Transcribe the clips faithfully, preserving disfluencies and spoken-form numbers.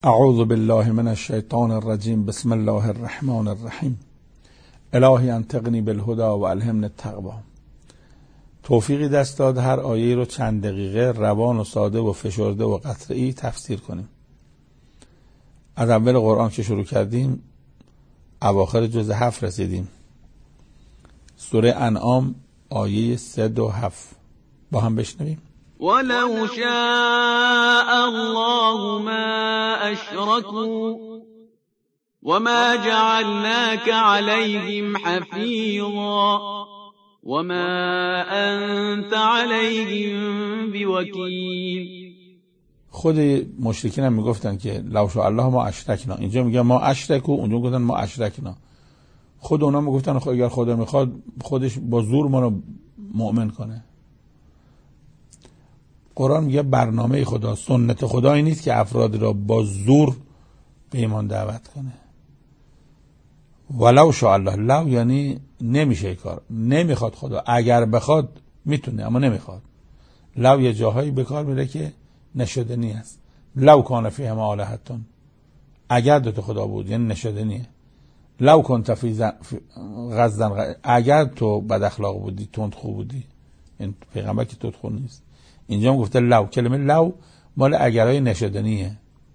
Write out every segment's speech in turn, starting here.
اعوذ بالله من الشیطان الرجیم. بسم الله الرحمن الرحیم. الهی انطقنی بالهدی و الهمنی التقوی. توفیقی دست داد هر آیه رو چند دقیقه روان و ساده و فشرده و قطعی تفسیر کنیم. از اول قرآن که شروع کردیم اواخر جزء هفت رسیدیم. سوره انعام آیه سه و هفت با هم بشنویم. ولو شاء الله ما أشركوا وما جعلناك عليهم حفيظا وما أنت عليهم بوكيل. خود مشرکین هم میگفتن که لو شاء الله ما اشرکنا. اینجا میگن ما اشرکو، اونجا میگفتن ما اشرکنا. خود اونا میگفتن اگر خدا میخواد خودش با زور ما رو مؤمن کنه. قرآن میگه برنامه خدا، سنت خدا این نیست که افراد را با زور به ایمان دعوت کنه. ولو شاء الله، لو یعنی نمیشه کار، نمیخواد خدا. اگر بخواد میتونه اما نمیخواد. لو یه جاهایی به کار میره که نشدنی است. لو کان فیهما آلهة، اگر دو تا خدا بود یعنی نشدنیه. لو کنت فی غزا، اگر تو بد اخلاق بودی، تندخو بودی. این پیغمبر که تندخو نیست. اینجا هم گفته لو. کلمه لو مال اگرای نشدنیه.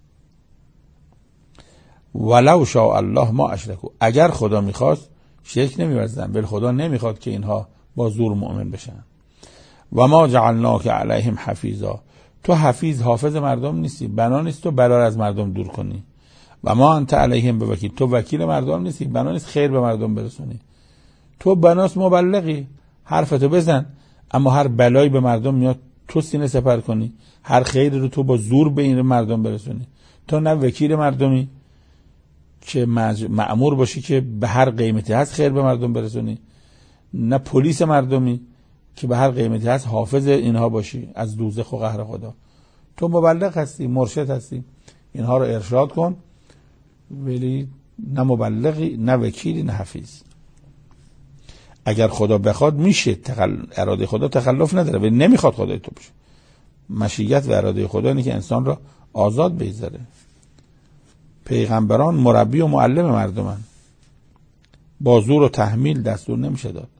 ولو شاء الله ما اشرکو، اگر خدا میخواست شرک نمی‌ورزیدن. بل خدا نمیخواد که اینها با زور مؤمن بشن. و ما جعلناک علیهم حفیظا، تو حفیظ حافظ مردم نیستی، بنا نیست تو بلا از مردم دور کنی. و ما انت علیهم بوکیل، تو وکیل مردم نیستی، بنا نیست خیر به مردم برسونی. تو بناست مبلغی، حرفتو بزن، اما هر بلایی به مردم میاد تو سینه سپر کنی، هر خیر رو تو با زور به این مردم برسونی. تو نه وکیل مردمی که مأمور باشی که به هر قیمتی هست خیر به مردم برسونی، نه پلیس مردمی که به هر قیمتی هست حافظ اینها باشی از دوزخ و قهر خدا. تو مبلغ هستی، مرشد هستی، اینها رو ارشاد کن، ولی نه مبلغی، نه وکیلی، نه حفیظ. اگر خدا بخواد میشه، تخل... اراده خدا تخلف نداره، ولی نمیخواد خدای تو بشه. مشیت و اراده خدا اینه که انسان را آزاد بگذاره. پیغمبران مربی و معلم مردمن، با زور و تحمیل دستور نمیشه داد.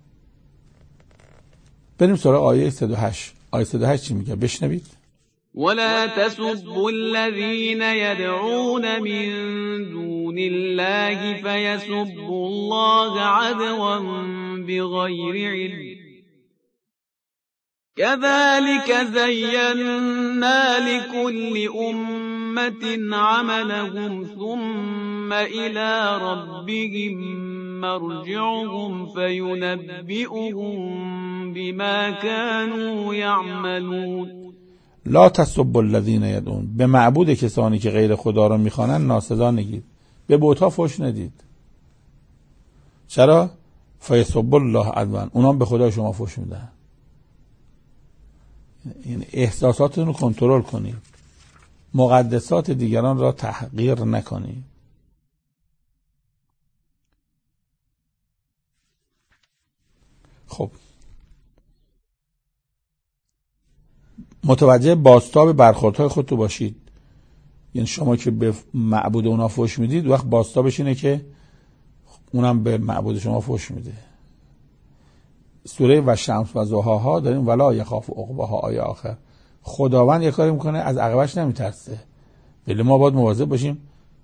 بریم سراغ آیه صد و هشت. آیه صد و هشت چی میگه؟ بشنوید. ولا تسبوا الذين يدعون من دون الله فيسبوا الله عدوا بغير علم كذلك زينا لكل أمة عملهم ثم إلى ربهم مرجعهم فينبئهم بما كانوا يعملون. لا تسبوا الذين يدعون، به معبود کسانی که غیر خدا را میخوانند ناسزا نگید، به بت‌ها فحش ندید. چرا؟ فیسبوا الله عدوا، اونا به خدای شما فحش میدن. این احساساتتون رو کنترل کنید، مقدسات دیگران را تحقیر نکنید. خب متوجه بازتاب برخوردهای خودتون باشید. یعنی شما که به معبود اونا فحش میدید، وقت بازتابش اینه که اونم به معبود شما فحش میده. سوره و شمس و ضحاها داریم ولا یخاف عقباها آیه آخر. خداوند یه کاری میکنه از عقبش نمیترسه، ولی ما باید مواظب باشیم،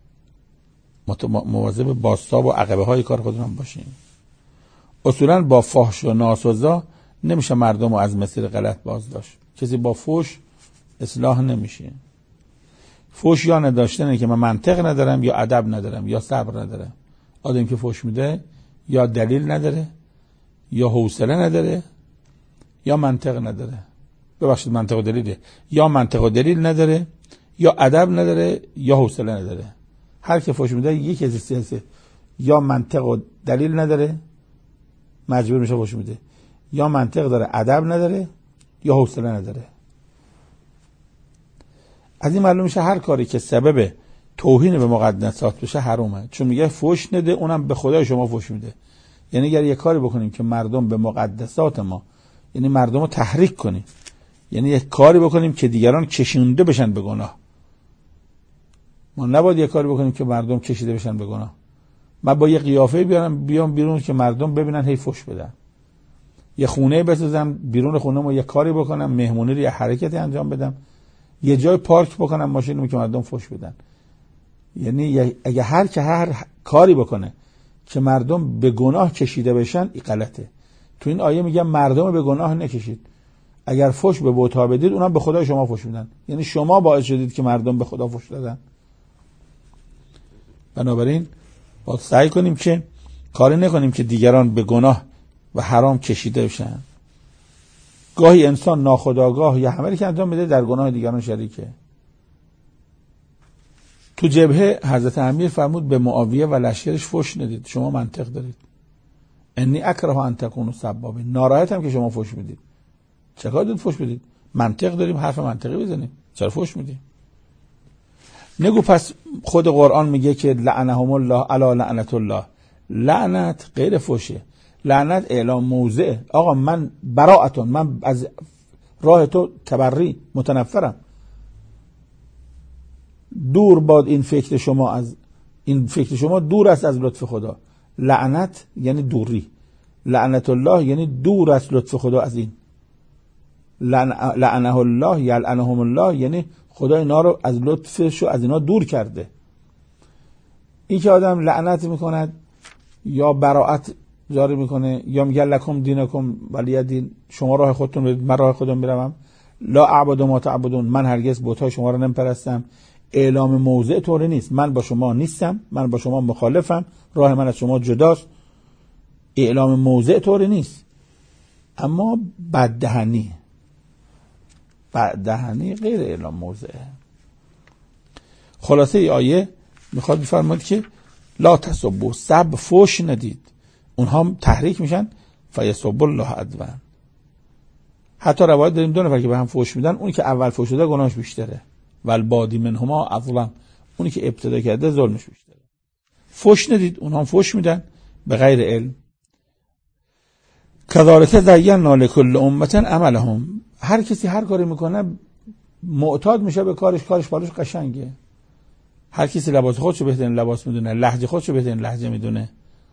مواظب بازتاب و عقبه های کار خودمون باشیم. اصولا با فحش و ناسزا نمیشه مردم رو از مسیر غلط باز داشت. کسی با فحش اصلاح نمیشه. فحش یا نداشتنه که من منطق ندارم، یا ادب ندارم، یا صبر ندارم. آدمی که فحش میده یا دلیل نداره، یا حوصله نداره، یا منطق نداره. ببخشید منطق و دلیله. یا منطق و دلیل نداره، یا ادب نداره، یا حوصله نداره. هر کی فحش میده یکی از سیاسه، یا منطق و دلیل نداره مجبور میشه فحش میده، یا منطق داره ادب نداره، یا حوصله نداره. از این معلوم میشه هر کاری که سبب توهین به مقدسات بشه حرامه. چون میگه فحش نده، اونم به خدای شما فحش میده. یعنی اگر یه کاری بکنیم که مردم به مقدسات ما، یعنی مردم رو تحریک کنیم، یعنی یه کاری بکنیم که دیگران کشونده بشن به گناه، ما نباید یه کاری بکنیم که مردم کشیده بشن به گناه. من با یه قیافه بیارم بیام بیرون که مردم ببینن هی فحش بدن. یه خونه بسازم بیرون خونه ما یه کاری بکنم، مهمونی رو یه حرکتی انجام بدم، یه جای پارک بکنم ماشینمو که مردم فحش بدن. یعنی اگه هر که هر کاری بکنه که مردم به گناه کشیده بشن، این غلطه. تو این آیه میگم مردم به گناه نکشید. اگر فحش به بت‌ها بدید، اونم به خدای شما فحش میدن. یعنی شما باعث شدید که مردم به خدا فحش دادن. بنابراین باید سعی کنیم که کاری نکنیم که دیگران به گناه و حرام کشیده بشن. گاهی انسان ناخودآگاه یا عملی که انجام میده در گناه دیگران شریکه. تو جبهه حضرت امیر فرمود به معاویه و لشکرش فحش ندید، شما منطق دارید. انی اکره ان تکونوا سبابین، ناراحتم که شما فحش میدید. چرا دید فحش بدید؟ منطق داریم، حرف منطقی بزنیم، چرا فحش میدید؟ نگو پس خود قرآن میگه که لعنهم الله علی لعنت الله. لعنت غیر فحشه، لعنت اعلام موضع. آقا من براءتون، من از راه تو تبری متنفرم، دور باد این فکر شما، از این فکر شما دور است از لطف خدا. لعنت یعنی دوری، لعنت الله یعنی دور است لطف خدا از این. لعنه الله یلعنهم الله یعنی خدا اینا رو از لطفش از اینا دور کرده. این که آدم لعنت میکند یا براءت جاری میکنه یا میگه لکم دینکم ولی دین، شما راه خودتون برید من راه خودم میروم، لا اعبد ما تعبدون، من هرگز بت‌های شما رو نمیپرستم. اعلام موضع طوری نیست، من با شما نیستم، من با شما مخالفم، راه من از شما جداست. اعلام موضع طوری نیست، اما بددهنی بددهنی غیر اعلام موضع. خلاصه ای آیه میخواد بفرماید که لا تسبوا، سب فحش ندید، اونها تحریک میشن فیسبوا الله عدوا. حتی روایت داریم دو نفر که به هم فحش میدن، اونی که اول فحش داده گناهش بیشتره، والبادی منهما اظلم، اونی که ابتدا کرده ظلمش بیشتره. فحش ندید، اونها فحش میدن به غیر علم. کذالک زینا لکل امة عملهم، هر کسی هر کاری میکنه معتاد میشه به کارش، کارش براش قشنگه. هر کسی لباس خودشو بهترین لباس میدونه، لهجه خودشو بهترین لهجه میدونه،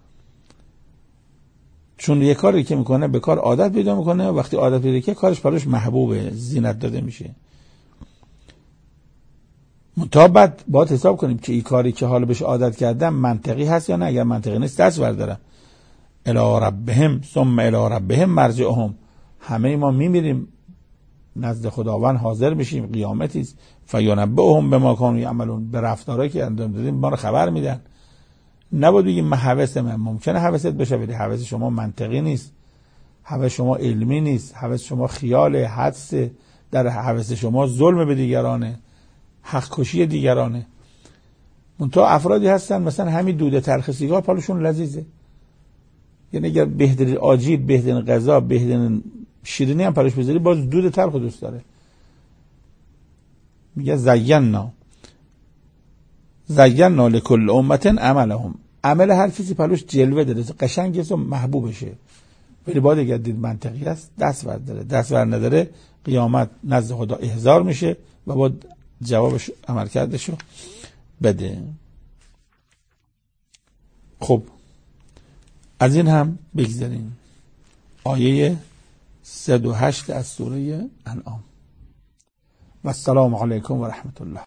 چون یه کاری که میکنه به کار عادت پیدا میکنه. وقتی عادت پیدا کنه کارش براش محبوبه، زینت داده میشه. مطابق باید حساب کنیم که این کاری که حالا بهش عادت کردم منطقی هست یا نه. اگر منطقی نیست دست بردارم. الی ربهم ثم الی ربهم مرجعهم، همه ما میمیریم نزد خداوند حاضر میشیم، قیامتی است. فینبئهم بما کانوا یعملون، به رفتارهایی که انجام دادیم ما رو خبر میدن. نباید بگیم من هوس من، ممکنه هوست بشه ولی هوس شما منطقی نیست، هوس شما علمی نیست، هوس شما خیال حدس، در هوس شما ظلم به دیگرانه، حق کشی دیگرانه. منتها افرادی هستن مثلا همین دوده تلخ سیگار پالشون لذیذه، یعنی اگر بهترین آجیل، بهترین غذا، بهترین شیرینی هم پالش بذاری باز دود تلخ دوست داره. میگه زینا زینا لکل امة عملهم، عمل هر کسی پالوش جلوه داره، قشنگه و محبوبشه، ولی باید اگر دید منطقی است دست برداره. دست بر نداره قیامت نزد خدا احضار میشه و باید جوابش عمل کردشو بده. خب از این هم بگذاریم. آیه صد و هشت از سوره انعام. و السلام علیکم و رحمت الله.